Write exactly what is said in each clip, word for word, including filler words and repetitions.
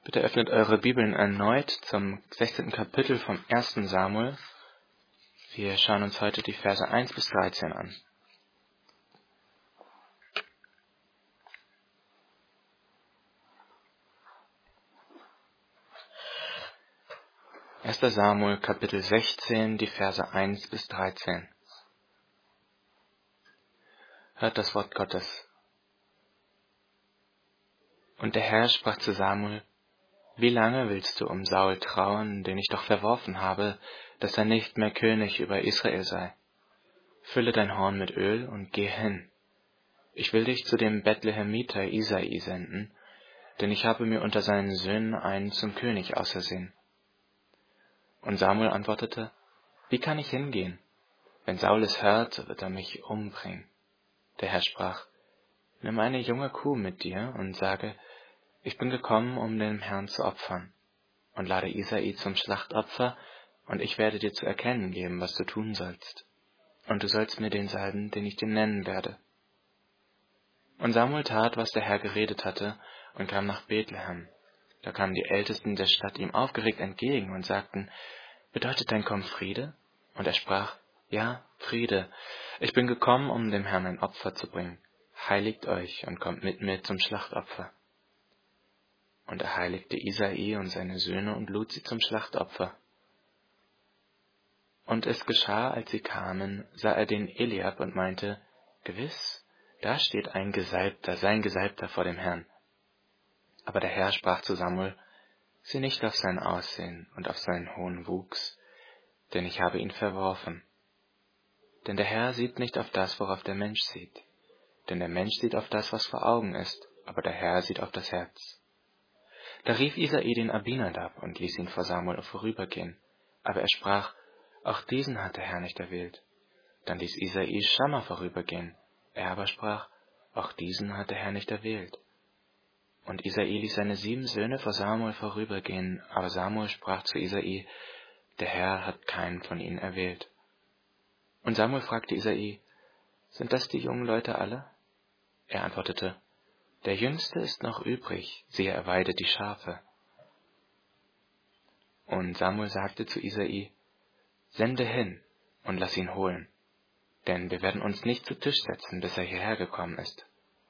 Bitte öffnet eure Bibeln erneut zum sechzehnten Kapitel vom ersten Samuel. Wir schauen uns heute die Verse eins bis dreizehn an. erster Samuel, Kapitel sechzehn, die Verse eins bis dreizehn. Hört das Wort Gottes. Und der Herr sprach zu Samuel: Wie lange willst du um Saul trauern, den ich doch verworfen habe, dass er nicht mehr König über Israel sei? Fülle dein Horn mit Öl und geh hin. Ich will dich zu dem Bethlehemiter Isai senden, denn ich habe mir unter seinen Söhnen einen zum König ausersehen. Und Samuel antwortete: Wie kann ich hingehen? Wenn Saul es hört, wird er mich umbringen. Der Herr sprach: Nimm eine junge Kuh mit dir und sage: Ich bin gekommen, um dem Herrn zu opfern. Und lade Isai zum Schlachtopfer, und ich werde dir zu erkennen geben, was du tun sollst. Und du sollst mir den salben, den ich dir nennen werde. Und Samuel tat, was der Herr geredet hatte, und kam nach Bethlehem. Da kamen die Ältesten der Stadt ihm aufgeregt entgegen und sagten: Bedeutet dein Kommen Friede? Und er sprach: Ja, Friede. Ich bin gekommen, um dem Herrn ein Opfer zu bringen. Heiligt euch und kommt mit mir zum Schlachtopfer. Und er heiligte Isai und seine Söhne und lud sie zum Schlachtopfer. Und es geschah, als sie kamen, sah er den Eliab und meinte: Gewiss, da steht ein Gesalbter, sein Gesalbter vor dem Herrn. Aber der Herr sprach zu Samuel: Sieh nicht auf sein Aussehen und auf seinen hohen Wuchs, denn ich habe ihn verworfen. Denn der Herr sieht nicht auf das, worauf der Mensch sieht. Denn der Mensch sieht auf das, was vor Augen ist, aber der Herr sieht auf das Herz. Da rief Isai den Abinadab und ließ ihn vor Samuel vorübergehen. Aber er sprach: Auch diesen hat der Herr nicht erwählt. Dann ließ Isai Schamma vorübergehen. Er aber sprach: Auch diesen hat der Herr nicht erwählt. Und Isai ließ seine sieben Söhne vor Samuel vorübergehen, aber Samuel sprach zu Isai: Der Herr hat keinen von ihnen erwählt. Und Samuel fragte Isai: Sind das die jungen Leute alle? Er antwortete: Der Jüngste ist noch übrig, siehe, er weidet die Schafe. Und Samuel sagte zu Isai: Sende hin und lass ihn holen, denn wir werden uns nicht zu Tisch setzen, bis er hierher gekommen ist.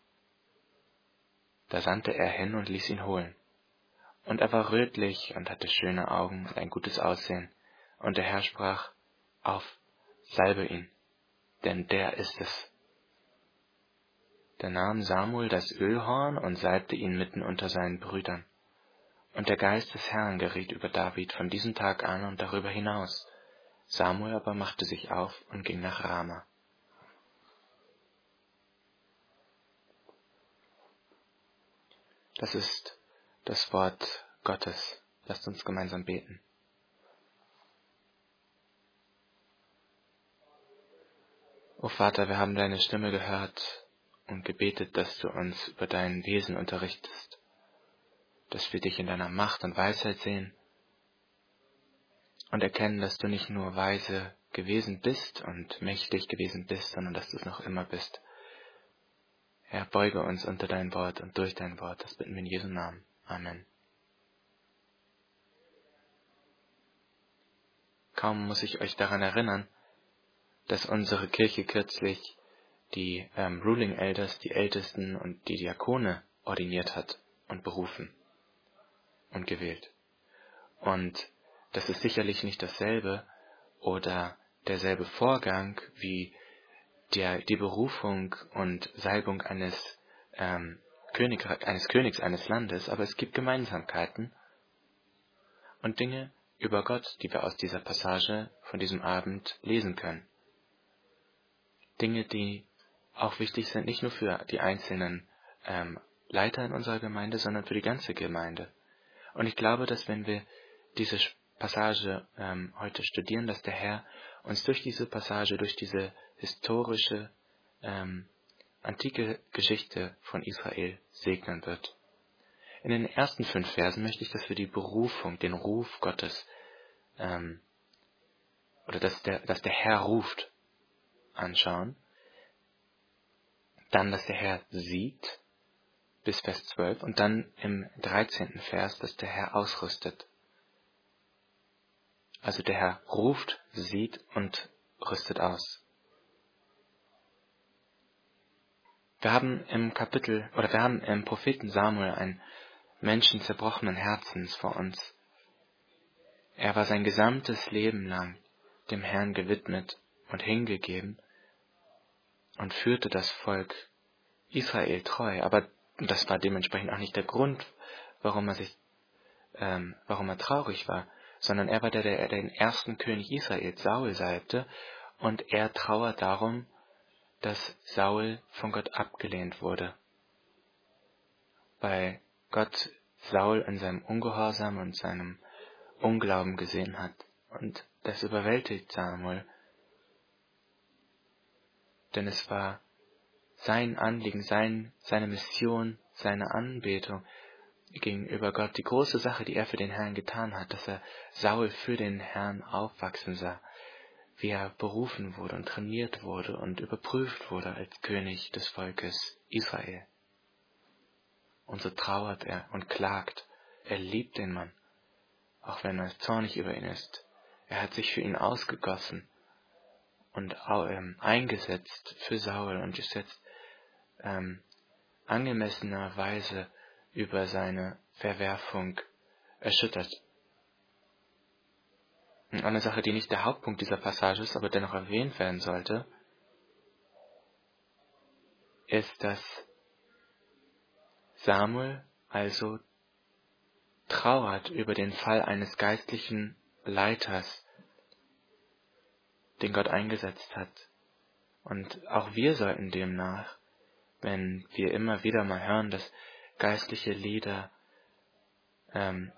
Da sandte er hin und ließ ihn holen. Und er war rötlich und hatte schöne Augen und ein gutes Aussehen. Und der Herr sprach: Auf, salbe ihn, denn der ist es. Da nahm Samuel das Ölhorn und salbte ihn mitten unter seinen Brüdern. Und der Geist des Herrn geriet über David von diesem Tag an und darüber hinaus. Samuel aber machte sich auf und ging nach Rama. Das ist das Wort Gottes. Lasst uns gemeinsam beten. O Vater, wir haben deine Stimme gehört und gebetet, dass du uns über dein Wesen unterrichtest, dass wir dich in deiner Macht und Weisheit sehen und erkennen, dass du nicht nur weise gewesen bist und mächtig gewesen bist, sondern dass du es noch immer bist. Herr, beuge uns unter dein Wort und durch dein Wort. Das bitten wir in Jesu Namen. Amen. Kaum muss ich euch daran erinnern, dass unsere Kirche kürzlich die ähm, Ruling Elders, die Ältesten und die Diakone ordiniert hat und berufen und gewählt. Und das ist sicherlich nicht dasselbe oder derselbe Vorgang wie der, die Berufung und Salbung eines, ähm, König, eines Königs eines Landes, aber es gibt Gemeinsamkeiten und Dinge über Gott, die wir aus dieser Passage von diesem Abend lesen können. Dinge, die auch wichtig sind, nicht nur für die einzelnen ähm, Leiter in unserer Gemeinde, sondern für die ganze Gemeinde. Und ich glaube, dass wenn wir diese Passage ähm, heute studieren, dass der Herr uns durch diese Passage, durch diese historische, ähm, antike Geschichte von Israel segnen wird. In den ersten fünf Versen möchte ich, dass wir die Berufung, den Ruf Gottes, ähm, oder dass der, dass der Herr ruft, anschauen. Dann, dass der Herr sieht bis Vers zwölf und dann im dreizehnten Vers, dass der Herr ausrüstet. Also der Herr ruft, sieht und rüstet aus. Wir haben im Kapitel, oder wir haben im Propheten Samuel einen Menschen zerbrochenen Herzens vor uns. Er war sein gesamtes Leben lang dem Herrn gewidmet und hingegeben und führte das Volk Israel treu. Aber das war dementsprechend auch nicht der Grund, warum er sich, ähm, warum er traurig war, sondern er war der, der den ersten König Israels, Saul, salbte, und er trauert darum, dass Saul von Gott abgelehnt wurde, weil Gott Saul in seinem Ungehorsam und seinem Unglauben gesehen hat. Und das überwältigt Samuel, denn es war sein Anliegen, sein, seine Mission, seine Anbetung gegenüber Gott, die große Sache, die er für den Herrn getan hat, dass er Saul für den Herrn aufwachsen sah, wie er berufen wurde und trainiert wurde und überprüft wurde als König des Volkes Israel. Und so trauert er und klagt. Er liebt den Mann, auch wenn er zornig über ihn ist. Er hat sich für ihn ausgegossen und ähm, eingesetzt für Saul und ist jetzt ähm, angemessenerweise über seine Verwerfung erschüttert. Und eine Sache, die nicht der Hauptpunkt dieser Passage ist, aber dennoch erwähnt werden sollte, ist, dass Samuel also trauert über den Fall eines geistlichen Leiters, den Gott eingesetzt hat. Und auch wir sollten demnach, wenn wir immer wieder mal hören, dass geistliche Leader ähm,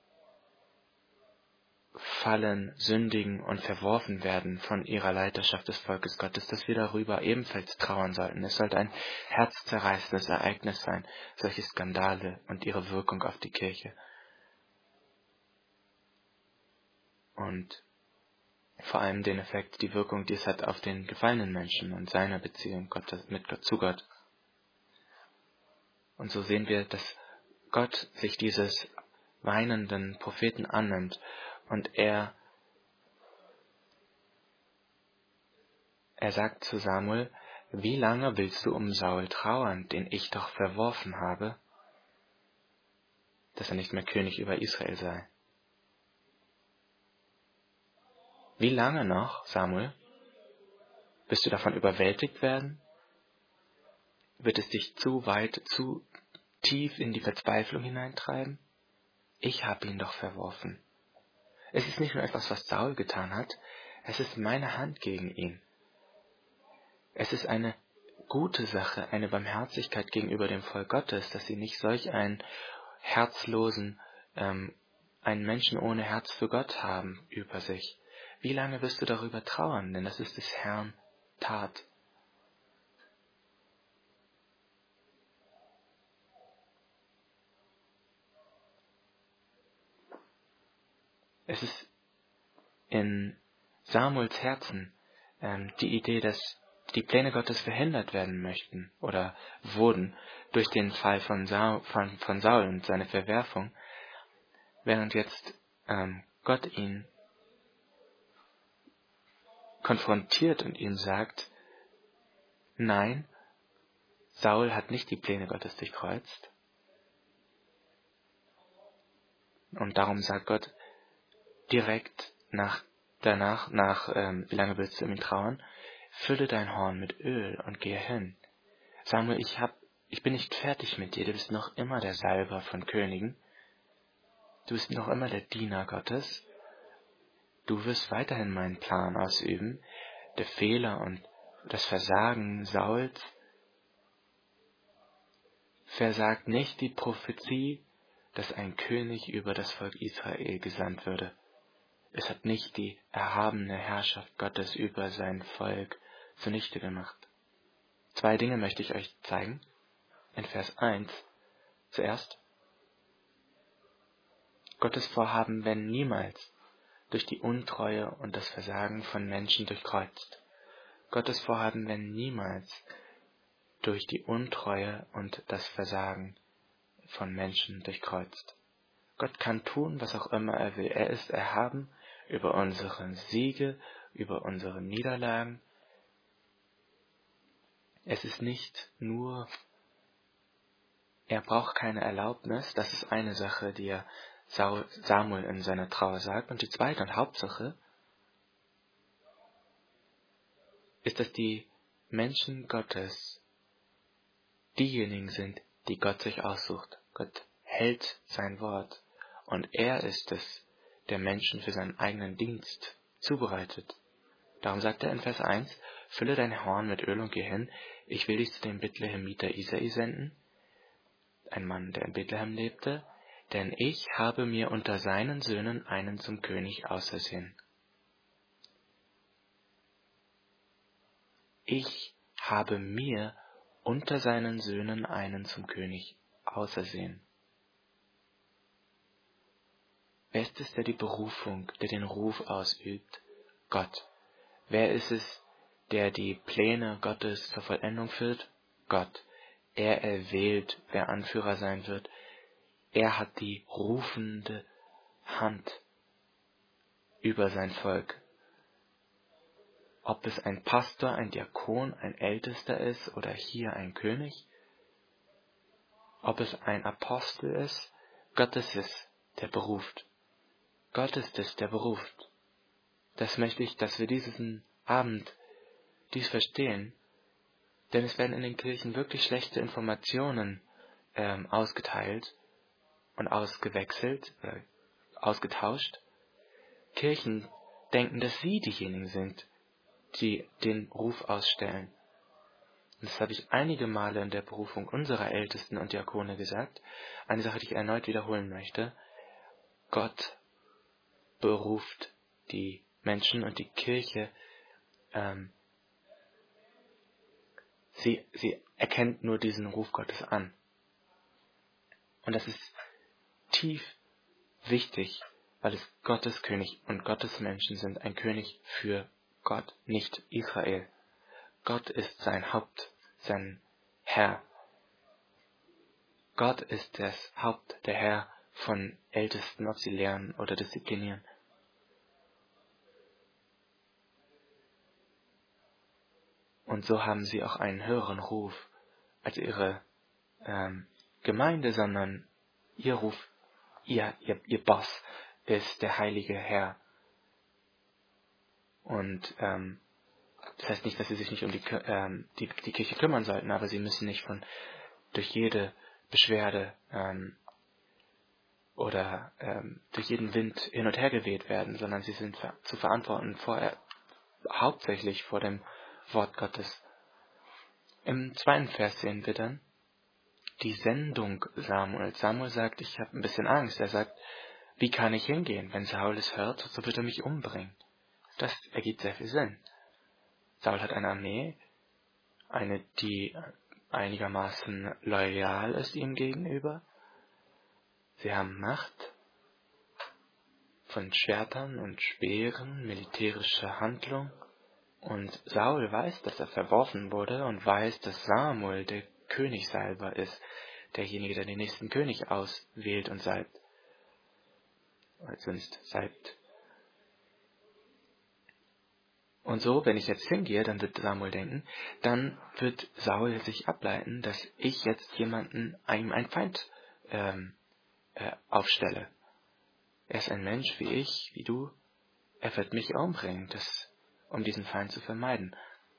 fallen, sündigen und verworfen werden von ihrer Leiterschaft des Volkes Gottes, dass wir darüber ebenfalls trauern sollten. Es sollte ein herzzerreißendes Ereignis sein, solche Skandale und ihre Wirkung auf die Kirche. Und vor allem den Effekt, die Wirkung, die es hat auf den gefallenen Menschen und seine Beziehung Gott, mit Gott, zu Gott. Und so sehen wir, dass Gott sich dieses weinenden Propheten annimmt und er, er sagt zu Samuel, wie lange willst du um Saul trauern, den ich doch verworfen habe, dass er nicht mehr König über Israel sei? Wie lange noch, Samuel? Wirst du davon überwältigt werden? Wird es dich zu weit, zu tief in die Verzweiflung hineintreiben? Ich habe ihn doch verworfen. Es ist nicht nur etwas, was Saul getan hat, es ist meine Hand gegen ihn. Es ist eine gute Sache, eine Barmherzigkeit gegenüber dem Volk Gottes, dass sie nicht solch einen herzlosen, ähm, einen Menschen ohne Herz für Gott haben über sich. Wie lange wirst du darüber trauern? Denn das ist des Herrn Tat. Es ist in Samuels Herzen ähm, die Idee, dass die Pläne Gottes verhindert werden möchten oder wurden durch den Fall von, Sa- von, von Saul und seine Verwerfung, während jetzt ähm, Gott ihn konfrontiert und ihm sagt, nein, Saul hat nicht die Pläne Gottes durchkreuzt. Und darum sagt Gott direkt nach danach, nach ähm, wie lange willst du um ihn trauern, fülle dein Horn mit Öl und gehe hin. Samuel, ich hab, ich bin nicht fertig mit dir, du bist noch immer der Salber von Königen, du bist noch immer der Diener Gottes, du wirst weiterhin meinen Plan ausüben. Der Fehler und das Versagen Sauls versagt nicht die Prophezie, dass ein König über das Volk Israel gesandt würde. Es hat nicht die erhabene Herrschaft Gottes über sein Volk zunichte gemacht. Zwei Dinge möchte ich euch zeigen. In Vers eins zuerst. Gottes Vorhaben werden niemals durch die Untreue und das Versagen von Menschen durchkreuzt. Gottes Vorhaben werden niemals durch die Untreue und das Versagen von Menschen durchkreuzt. Gott kann tun, was auch immer er will. Er ist erhaben über unsere Siege, über unsere Niederlagen. Es ist nicht nur, er braucht keine Erlaubnis, das ist eine Sache, die er Samuel in seiner Trauer sagt. Und die zweite und Hauptsache ist, dass die Menschen Gottes diejenigen sind, die Gott sich aussucht. Gott hält sein Wort und er ist es, der Menschen für seinen eigenen Dienst zubereitet. Darum sagt er in Vers eins, fülle dein Horn mit Öl und geh hin, ich will dich zu dem Bethlehemiter Isai senden, ein Mann, der in Bethlehem lebte, denn ich habe mir unter seinen Söhnen einen zum König ausersehen. Ich habe mir unter seinen Söhnen einen zum König ausersehen. Wer ist es, der die Berufung, der den Ruf ausübt? Gott. Wer ist es, der die Pläne Gottes zur Vollendung führt? Gott. Er erwählt, wer Anführer sein wird. Er hat die rufende Hand über sein Volk. Ob es ein Pastor, ein Diakon, ein Ältester ist oder hier ein König, ob es ein Apostel ist, Gott ist es, der beruft. Gott ist es, der beruft. Das möchte ich, dass wir diesen Abend dies verstehen, denn es werden in den Kirchen wirklich schlechte Informationen ähm, ausgeteilt und ausgewechselt, äh, ausgetauscht. Kirchen denken, dass sie diejenigen sind, die den Ruf ausstellen. Und das habe ich einige Male in der Berufung unserer Ältesten und Diakone gesagt. Eine Sache, die ich erneut wiederholen möchte. Gott beruft die Menschen und die Kirche, ähm, sie, sie erkennt nur diesen Ruf Gottes an. Und das ist tief wichtig, weil es Gottes König und Gottes Menschen sind, ein König für Gott, nicht Israel. Gott ist sein Haupt, sein Herr. Gott ist das Haupt, der Herr von Ältesten, ob sie lehren oder disziplinieren. Und so haben sie auch einen höheren Ruf als ihre ähm, Gemeinde, sondern ihr Ruf, ihr, ihr, ihr Boss ist der heilige Herr. Und ähm, das heißt nicht, dass sie sich nicht um die, ähm, die, die Kirche kümmern sollten, aber sie müssen nicht von durch jede Beschwerde ähm, oder ähm, durch jeden Wind hin und her geweht werden, sondern sie sind ver- zu verantworten vorher, hauptsächlich vor dem Wort Gottes. Im zweiten Vers sehen wir dann die Sendung Samuel. Samuel sagt, ich habe ein bisschen Angst. Er sagt, wie kann ich hingehen? Wenn Saul es hört, so wird er mich umbringen. Das ergibt sehr viel Sinn. Saul hat eine Armee, eine, die einigermaßen loyal ist ihm gegenüber. Sie haben Macht von Schwertern und Speeren, militärische Handlung. Und Saul weiß, dass er verworfen wurde und weiß, dass Samuel der König selber ist, derjenige, der den nächsten König auswählt und salbt. Sonst salbt. Und so, wenn ich jetzt hingehe, dann wird Samuel denken, dann wird Saul sich ableiten, dass ich jetzt jemanden, einem einen Feind ähm, äh, aufstelle. Er ist ein Mensch wie ich, wie du. Er wird mich umbringen, das, um diesen Feind zu vermeiden.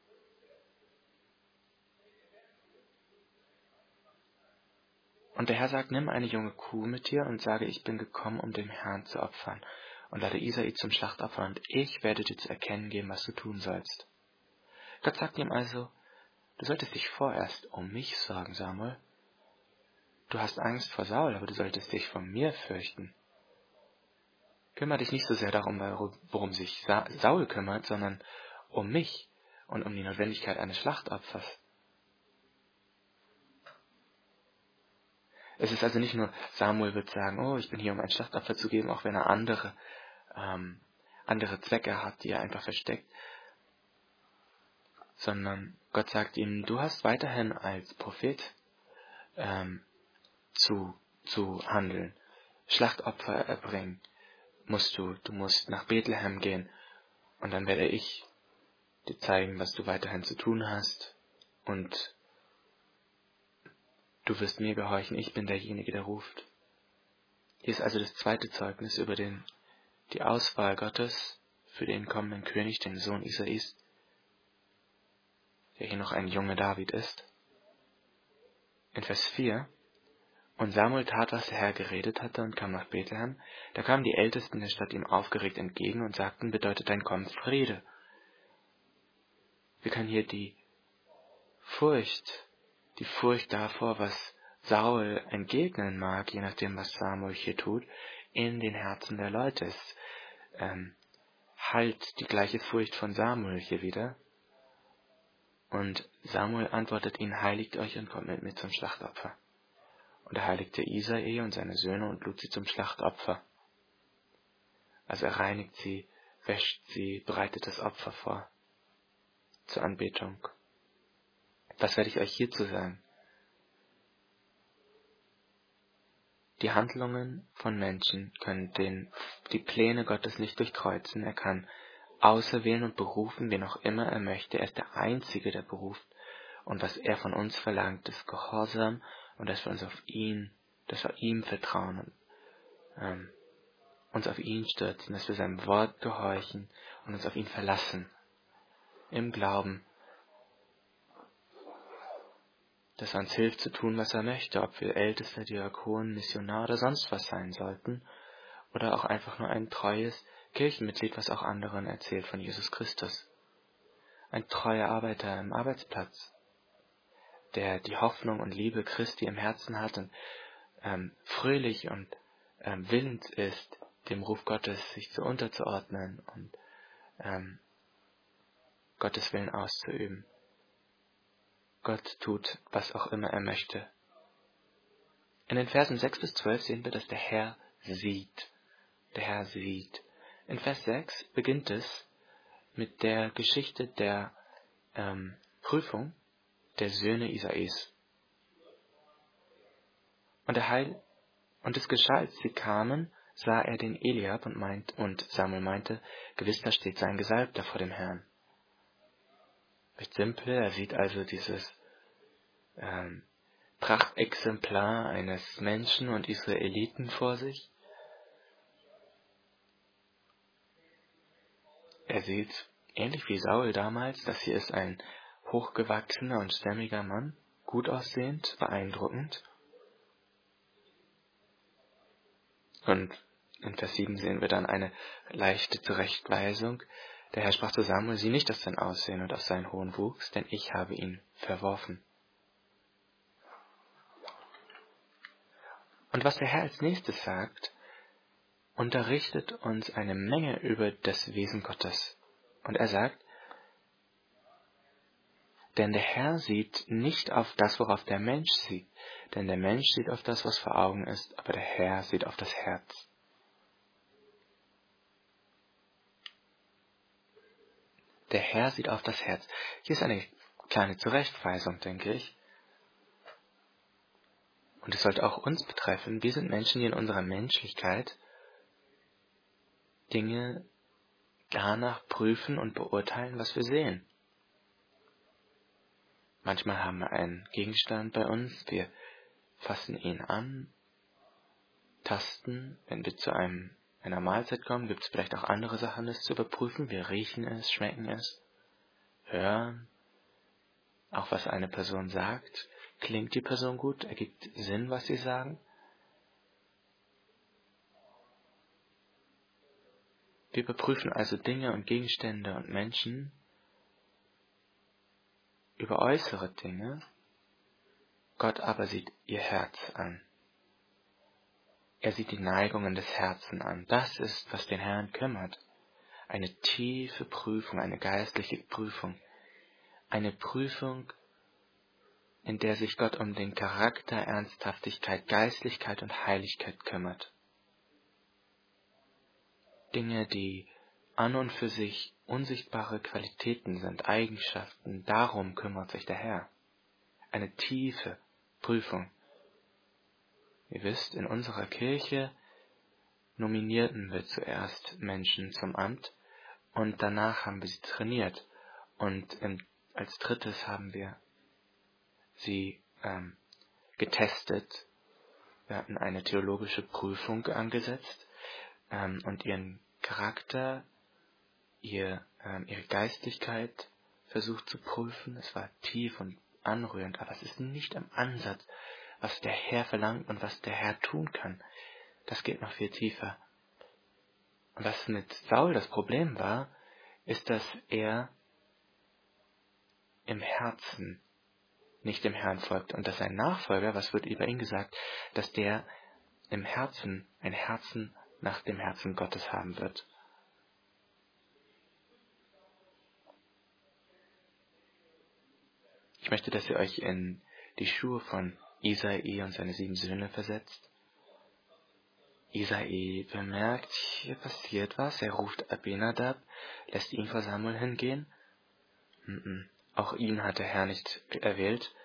Und der Herr sagt, nimm eine junge Kuh mit dir und sage, ich bin gekommen, um dem Herrn zu opfern. Und lade Isai zum Schlachtopfer und ich werde dir zu erkennen geben, was du tun sollst. Gott sagt ihm also, du solltest dich vorerst um mich sorgen, Samuel. Du hast Angst vor Saul, aber du solltest dich vor mir fürchten. Kümmere dich nicht so sehr darum, worum sich Sa- Saul kümmert, sondern um mich und um die Notwendigkeit eines Schlachtopfers. Es ist also nicht nur, Samuel wird sagen, oh, ich bin hier, um ein Schlachtopfer zu geben, auch wenn er andere, ähm, andere Zwecke hat, die er einfach versteckt, sondern Gott sagt ihm, du hast weiterhin als Prophet ähm, zu, zu handeln. Schlachtopfer erbringen musst du. Du musst nach Bethlehem gehen und dann werde ich dir zeigen, was du weiterhin zu tun hast und du wirst mir gehorchen. Ich bin derjenige, der ruft. Hier ist also das zweite Zeugnis über den, die Auswahl Gottes für den kommenden König, den Sohn Isais, der hier noch ein junger David ist. In Vers vier: Und Samuel tat, was der Herr geredet hatte, und kam nach Bethlehem. Da kamen die Ältesten der Stadt ihm aufgeregt entgegen und sagten, bedeutet dein Kommen Friede. Wir können hier die Furcht, die Furcht davor, was Saul entgegnen mag, je nachdem, was Samuel hier tut, in den Herzen der Leute. Es ähm, halt die gleiche Furcht von Samuel hier wieder. Und Samuel antwortet ihnen, heiligt euch und kommt mit mir zum Schlachtopfer. Und er heiligte Isai und seine Söhne und lud sie zum Schlachtopfer. Also er reinigt sie, wäscht sie, bereitet das Opfer vor zur Anbetung. Was werde ich euch hierzu sagen? Die Handlungen von Menschen können den, die Pläne Gottes nicht durchkreuzen. Er kann auserwählen und berufen, wen auch immer er möchte. Er ist der Einzige, der beruft. Und was er von uns verlangt, ist Gehorsam und dass wir uns auf ihn, dass wir ihm vertrauen und ähm, uns auf ihn stürzen, dass wir seinem Wort gehorchen und uns auf ihn verlassen. Im Glauben, dass er uns hilft zu tun, was er möchte, ob wir Ältester, Diakon, Missionar oder sonst was sein sollten, oder auch einfach nur ein treues Kirchenmitglied, was auch anderen erzählt von Jesus Christus. Ein treuer Arbeiter im Arbeitsplatz, der die Hoffnung und Liebe Christi im Herzen hat und ähm, fröhlich und ähm, willens ist, dem Ruf Gottes sich zu unterzuordnen und ähm, Gottes Willen auszuüben. Gott tut, was auch immer er möchte. In den Versen sechs bis zwölf sehen wir, dass der Herr sieht. Der Herr sieht. In Vers sechs beginnt es mit der Geschichte der ähm, Prüfung der Söhne Isais. Und, der Heil, und es geschah, als sie kamen, sah er den Eliab und, meint, und Samuel meinte, gewiss, da steht sein Gesalbter vor dem Herrn. Recht simpel, er sieht also dieses ähm, Prachtexemplar eines Menschen und Israeliten vor sich. Er sieht, ähnlich wie Saul damals, das hier ist ein hochgewachsener und stämmiger Mann, gut aussehend, beeindruckend. Und in Vers sieben sehen wir dann eine leichte Zurechtweisung. Der Herr sprach zu Samuel, sieh nicht auf sein Aussehen und auf seinen hohen Wuchs, denn ich habe ihn verworfen. Und was der Herr als nächstes sagt, unterrichtet uns eine Menge über das Wesen Gottes. Und er sagt, denn der Herr sieht nicht auf das, worauf der Mensch sieht, denn der Mensch sieht auf das, was vor Augen ist, aber der Herr sieht auf das Herz. Der Herr sieht auf das Herz. Hier ist eine kleine Zurechtweisung, denke ich. Und es sollte auch uns betreffen. Wir sind Menschen, die in unserer Menschlichkeit Dinge danach prüfen und beurteilen, was wir sehen. Manchmal haben wir einen Gegenstand bei uns, wir fassen ihn an, tasten. Wenn wir zu einem, einer Mahlzeit kommen, gibt es vielleicht auch andere Sachen, das zu überprüfen. Wir riechen es, schmecken es, hören, auch was eine Person sagt. Klingt die Person gut? Ergibt Sinn, was sie sagen? Wir überprüfen also Dinge und Gegenstände und Menschen über äußere Dinge. Gott aber sieht ihr Herz an. Er sieht die Neigungen des Herzens an. Das ist, was den Herrn kümmert. Eine tiefe Prüfung, eine geistliche Prüfung. Eine Prüfung, in der sich Gott um den Charakter, Ernsthaftigkeit, Geistlichkeit und Heiligkeit kümmert. Dinge, die an und für sich unsichtbare Qualitäten sind, Eigenschaften, darum kümmert sich der Herr. Eine tiefe Prüfung. Ihr wisst, in unserer Kirche nominierten wir zuerst Menschen zum Amt und danach haben wir sie trainiert. Und im, als drittes haben wir sie ähm, getestet. Wir hatten eine theologische Prüfung angesetzt ähm, und ihren Charakter, ihr, ähm, ihre Geistlichkeit versucht zu prüfen. Es war tief und anrührend, aber es ist nicht im Ansatz, was der Herr verlangt und was der Herr tun kann. Das geht noch viel tiefer. Und was mit Saul das Problem war, ist, dass er im Herzen nicht dem Herrn folgt und dass sein Nachfolger, was wird über ihn gesagt, dass der im Herzen ein Herzen nach dem Herzen Gottes haben wird. Ich möchte, dass ihr euch in die Schuhe von Isai und seine sieben Söhne versetzt. Isai bemerkt, hier passiert was, er ruft Abinadab, lässt ihn vor Samuel hingehen. Auch ihn hat der Herr nicht erwählt.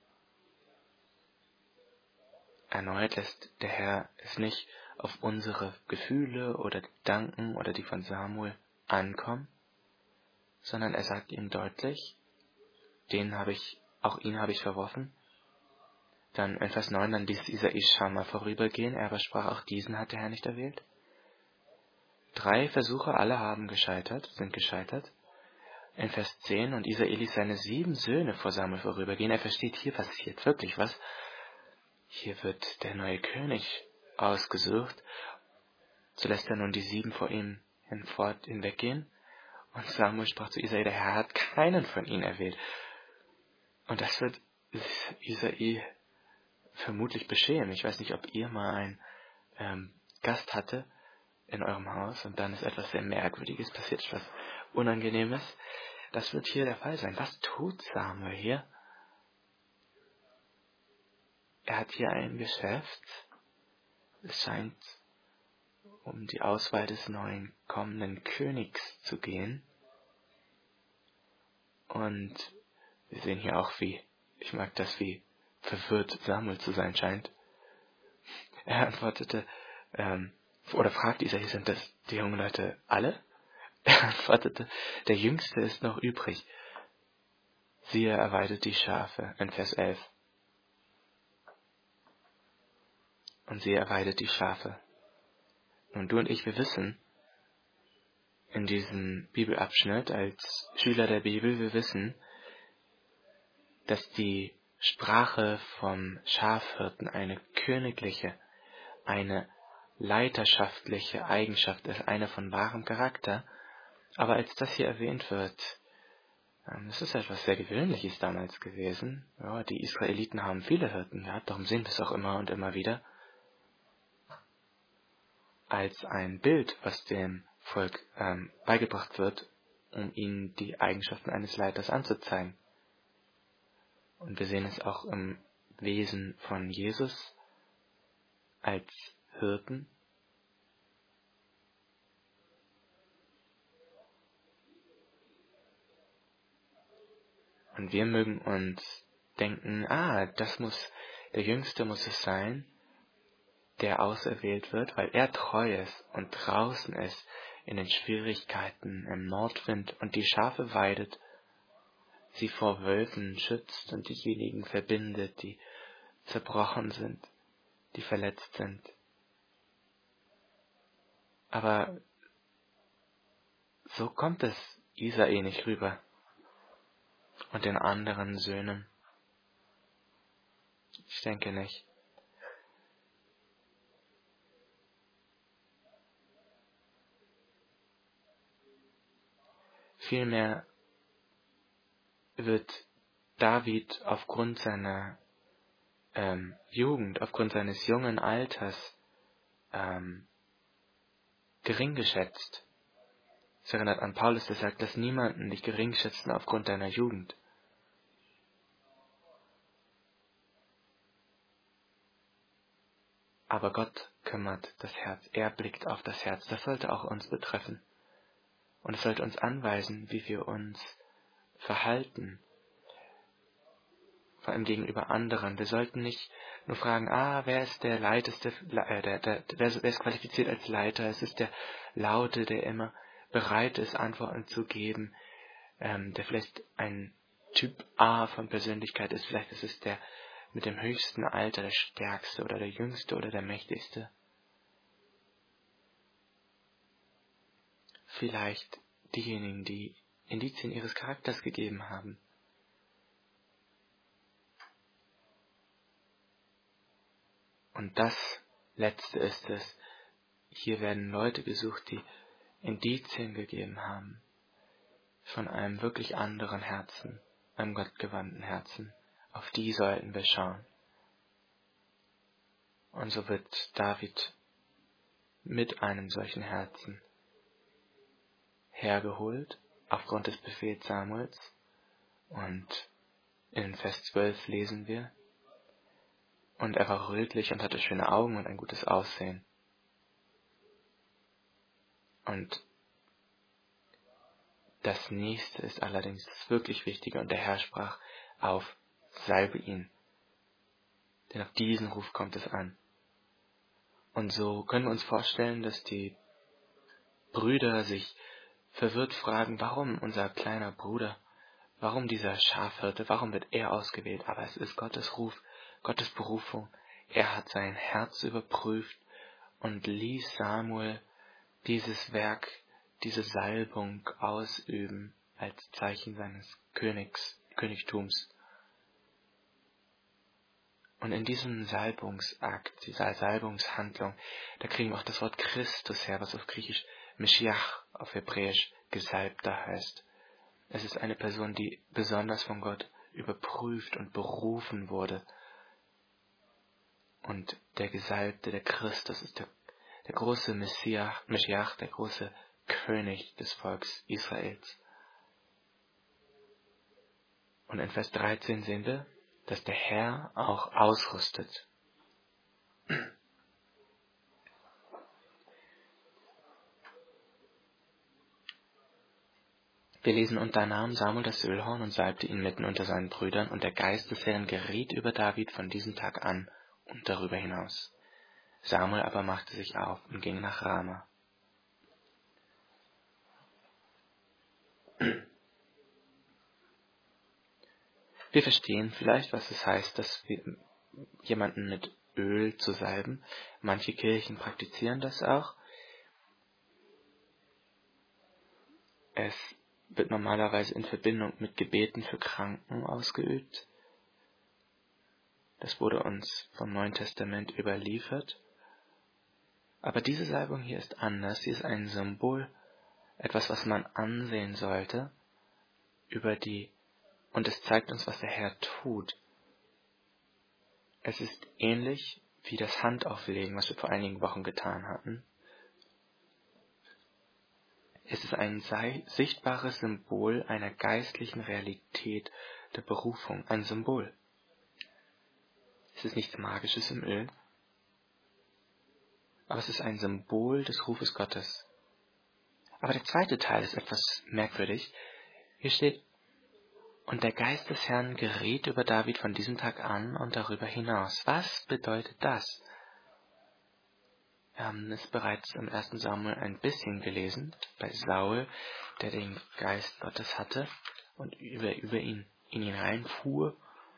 Erneut lässt der Herr es nicht auf unsere Gefühle oder Gedanken oder die von Samuel ankommen, sondern er sagt ihm deutlich, den habe ich, auch ihn habe ich verworfen. Dann in Vers neun, dann ließ Isai Schamma vorübergehen, er aber sprach, auch diesen hat der Herr nicht erwählt. Drei Versuche, alle haben gescheitert, sind gescheitert. In Vers zehn, und Isai ließ seine sieben Söhne vor Samuel vorübergehen. Er versteht, hier passiert wirklich was. Hier wird der neue König ausgesucht. So lässt er nun die sieben vor ihm hinfort hinweggehen. Und Samuel sprach zu Isai, der Herr hat keinen von ihnen erwählt. Und das wird Isai vermutlich beschämen. Ich weiß nicht, ob ihr mal einen ähm, Gast hatte in eurem Haus und dann ist etwas sehr Merkwürdiges passiert, etwas Unangenehmes. Das wird hier der Fall sein. Was tut Samuel hier? Er hat hier ein Geschäft. Es scheint um die Auswahl des neuen kommenden Königs zu gehen. Und wir sehen hier auch, wie, ich mag das, wie verwirrt Samuel zu sein scheint. Er antwortete, ähm, oder fragte Isai, sind das die jungen Leute alle? Er antwortete, der Jüngste ist noch übrig. Siehe, er weidet die Schafe, in Vers elf. Und siehe, er weidet die Schafe. Nun, du und ich, wir wissen, in diesem Bibelabschnitt, als Schüler der Bibel, wir wissen, dass die Sprache vom Schafhirten eine königliche, eine leiterschaftliche Eigenschaft ist, eine von wahrem Charakter. Aber als das hier erwähnt wird, das ist etwas sehr Gewöhnliches damals gewesen. Ja, die Israeliten haben viele Hirten gehabt, darum sehen wir es auch immer und immer wieder. Als ein Bild, was dem Volk ähm, beigebracht wird, um ihnen die Eigenschaften eines Leiters anzuzeigen. Und wir sehen es auch im Wesen von Jesus als Hirten. Und wir mögen uns denken, ah, das muss, der Jüngste muss es sein, der auserwählt wird, weil er treu ist und draußen ist in den Schwierigkeiten im Nordwind und die Schafe weidet, sie vor Wölfen schützt und diejenigen verbindet, die zerbrochen sind, die verletzt sind. Aber so kommt es Isai nicht rüber und den anderen Söhnen. Ich denke nicht. Vielmehr wird David aufgrund seiner ähm, Jugend, aufgrund seines jungen Alters ähm, gering geschätzt. Es erinnert an Paulus, der sagt, dass niemanden dich gering schätzen aufgrund deiner Jugend. Aber Gott kümmert das Herz. Er blickt auf das Herz. Das sollte auch uns betreffen. Und es sollte uns anweisen, wie wir uns verhalten, vor allem gegenüber anderen. Wir sollten nicht nur fragen, ah, wer ist der Leiteste, äh, der, der, wer, wer ist qualifiziert als Leiter? Es ist der Laute, der immer bereit ist, Antworten zu geben, ähm, der vielleicht ein Typ A von Persönlichkeit ist, vielleicht ist es der mit dem höchsten Alter, der Stärkste oder der Jüngste oder der Mächtigste. Vielleicht diejenigen, die Indizien ihres Charakters gegeben haben. Und das Letzte ist es, hier werden Leute gesucht, die Indizien gegeben haben von einem wirklich anderen Herzen, einem gottgewandten Herzen. Auf die sollten wir schauen. Und so wird David mit einem solchen Herzen hergeholt, aufgrund des Befehls Samuels. Und in Vers zwölf lesen wir, und er war rötlich und hatte schöne Augen und ein gutes Aussehen. Und das nächste ist allerdings das wirklich Wichtige, und der Herr sprach, auf, salbe ihn. Denn auf diesen Ruf kommt es an. Und so können wir uns vorstellen, dass die Brüder sich verwirrt fragen, warum unser kleiner Bruder, warum dieser Schafhirte, warum wird er ausgewählt? Aber es ist Gottes Ruf, Gottes Berufung. Er hat sein Herz überprüft und ließ Samuel dieses Werk, diese Salbung ausüben als Zeichen seines Königs, Königtums. Und in diesem Salbungsakt, dieser Salbungshandlung, da kriegen wir auch das Wort Christus her, was auf Griechisch Meschiach, auf Hebräisch Gesalbter heißt. Es ist eine Person, die besonders von Gott überprüft und berufen wurde. Und der Gesalbte, der Christus, ist der, der große Messiach, Meschiach, der große König des Volks Israels. Und in Vers dreizehn sehen wir, dass der Herr auch ausrüstet. Wir lesen, und da nahm Samuel das Ölhorn und salbte ihn mitten unter seinen Brüdern, und der Geist des Herrn geriet über David von diesem Tag an und darüber hinaus. Samuel aber machte sich auf und ging nach Rama. Wir verstehen vielleicht, was es heißt, dass wir jemanden mit Öl zu salben. Manche Kirchen praktizieren das auch. Es wird normalerweise in Verbindung mit Gebeten für Kranken ausgeübt. Das wurde uns vom Neuen Testament überliefert. Aber diese Salbung hier ist anders. Sie ist ein Symbol, etwas, was man ansehen sollte, über die, und es zeigt uns, was der Herr tut. Es ist ähnlich wie das Handauflegen, was wir vor einigen Wochen getan hatten. Es ist ein sichtbares Symbol einer geistlichen Realität der Berufung, ein Symbol. Es ist nichts Magisches im Öl, aber es ist ein Symbol des Rufes Gottes. Aber der zweite Teil ist etwas merkwürdig. Hier steht, und der Geist des Herrn geriet über David von diesem Tag an und darüber hinaus. Was bedeutet das? Wir haben es bereits im ersten Samuel ein bisschen gelesen, bei Saul, der den Geist Gottes hatte und über, über ihn in ihn reinfuhr.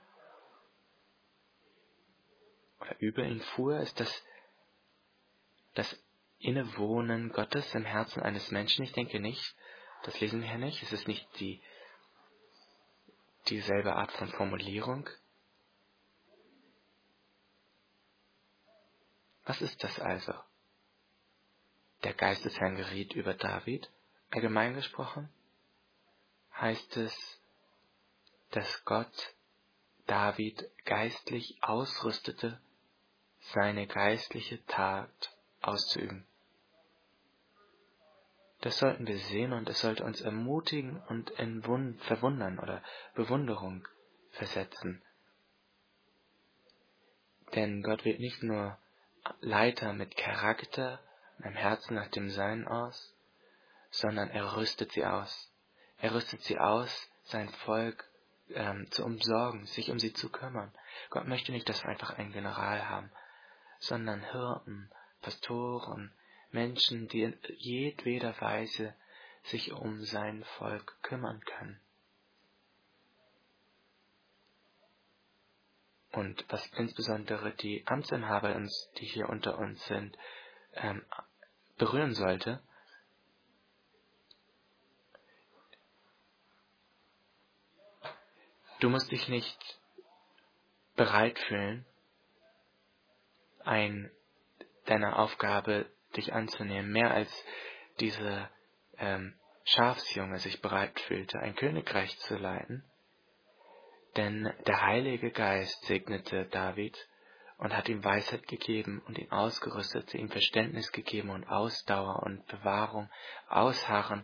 Oder über ihn fuhr, ist das das Innewohnen Gottes im Herzen eines Menschen. Ich denke nicht, das lesen wir hier nicht. Es ist nicht die dieselbe Art von Formulierung. Was ist das also? Der Geist des Herrn geriet über David. Allgemein gesprochen heißt es, dass Gott David geistlich ausrüstete, seine geistliche Tat auszuüben. Das sollten wir sehen, und es sollte uns ermutigen und in Wund- Verwundern oder Bewunderung versetzen. Denn Gott wählt nicht nur Leiter mit Charakter, einem Herzen nach dem Sein aus, sondern er rüstet sie aus. Er rüstet sie aus, sein Volk ähm, zu umsorgen, sich um sie zu kümmern. Gott möchte nicht, dass wir einfach einen General haben, sondern Hirten, Pastoren, Menschen, die in jedweder Weise sich um sein Volk kümmern können. Und was insbesondere die Amtsinhaber, die hier unter uns sind, ähm, berühren sollte, du musst dich nicht bereit fühlen, ein, deiner Aufgabe dich anzunehmen, mehr als diese ähm, Schafsjunge sich bereit fühlte, ein Königreich zu leiten. Denn der Heilige Geist segnete David und hat ihm Weisheit gegeben und ihn ausgerüstet, ihm Verständnis gegeben und Ausdauer und Bewahrung, Ausharren,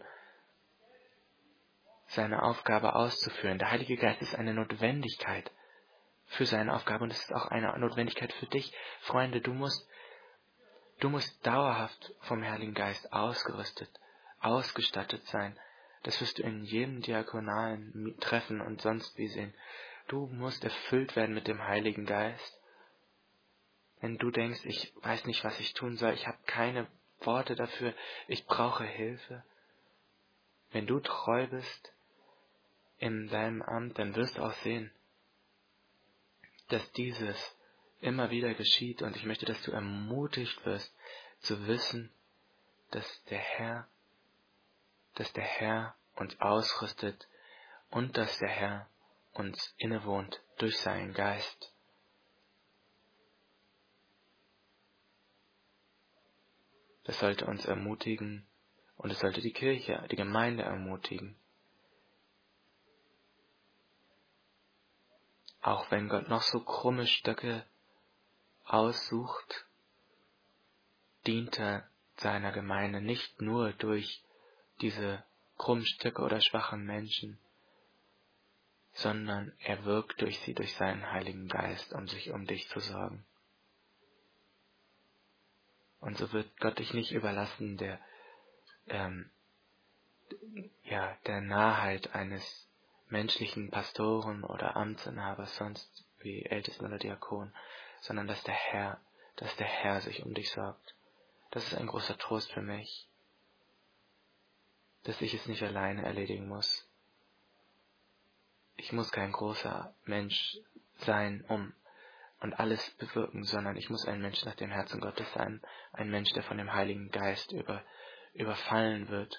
seine Aufgabe auszuführen. Der Heilige Geist ist eine Notwendigkeit für seine Aufgabe und es ist auch eine Notwendigkeit für dich. Freunde, du musst, du musst dauerhaft vom Heiligen Geist ausgerüstet, ausgestattet sein. Das wirst du in jedem diakonalen Treffen und sonst wie sehen. Du musst erfüllt werden mit dem Heiligen Geist. Wenn du denkst, ich weiß nicht, was ich tun soll, ich habe keine Worte dafür, ich brauche Hilfe. Wenn du treu bist in deinem Amt, dann wirst du auch sehen, dass dieses immer wieder geschieht. Und ich möchte, dass du ermutigt wirst, zu wissen, dass der Herr, dass der Herr uns ausrüstet und dass der Herr uns innewohnt durch seinen Geist. Das sollte uns ermutigen und es sollte die Kirche, die Gemeinde ermutigen. Auch wenn Gott noch so krumme Stöcke aussucht, dient er seiner Gemeinde nicht nur durch diese krummen Stöcke oder schwachen Menschen, sondern er wirkt durch sie, durch seinen Heiligen Geist, um sich um dich zu sorgen. Und so wird Gott dich nicht überlassen, der, ähm, ja, der Nahheit eines menschlichen Pastoren oder Amtsinhabers, sonst wie Ältesten oder Diakon, sondern dass der Herr, dass der Herr sich um dich sorgt. Das ist ein großer Trost für mich, dass ich es nicht alleine erledigen muss. Ich muss kein großer Mensch sein, um und alles bewirken, sondern ich muss ein Mensch nach dem Herzen Gottes sein, ein Mensch, der von dem Heiligen Geist über, überfallen wird.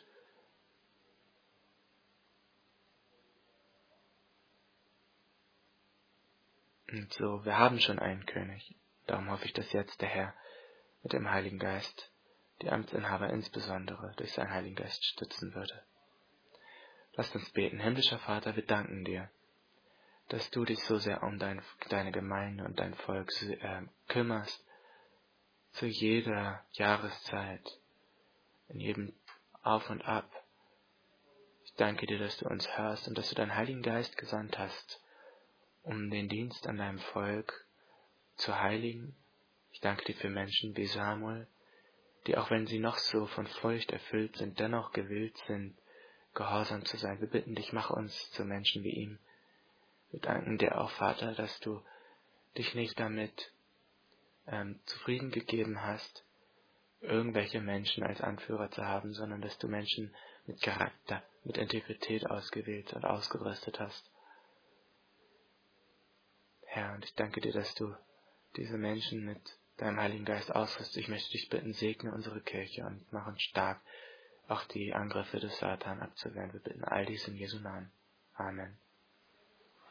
Und so, wir haben schon einen König. Darum hoffe ich, dass jetzt der Herr mit dem Heiligen Geist die Amtsinhaber insbesondere durch seinen Heiligen Geist stützen würde. Lasst uns beten. Himmlischer Vater, wir danken dir, dass du dich so sehr um dein, deine Gemeinde und dein Volk äh, kümmerst, zu jeder Jahreszeit, in jedem Auf und Ab. Ich danke dir, dass du uns hörst und dass du deinen Heiligen Geist gesandt hast, um den Dienst an deinem Volk zu heiligen. Ich danke dir für Menschen wie Samuel, die, auch wenn sie noch so von Furcht erfüllt sind, dennoch gewillt sind, gehorsam zu sein. Wir bitten dich, mach uns zu Menschen wie ihm. Wir danken dir auch, Vater, dass du dich nicht damit ähm, zufrieden gegeben hast, irgendwelche Menschen als Anführer zu haben, sondern dass du Menschen mit Charakter, mit Integrität ausgewählt und ausgerüstet hast. Herr, und ich danke dir, dass du diese Menschen mit deinem Heiligen Geist ausrüstest. Ich möchte dich bitten, segne unsere Kirche und mach uns stark, auch die Angriffe des Satan abzuwehren. Wir bitten all dies in Jesu Namen. Amen.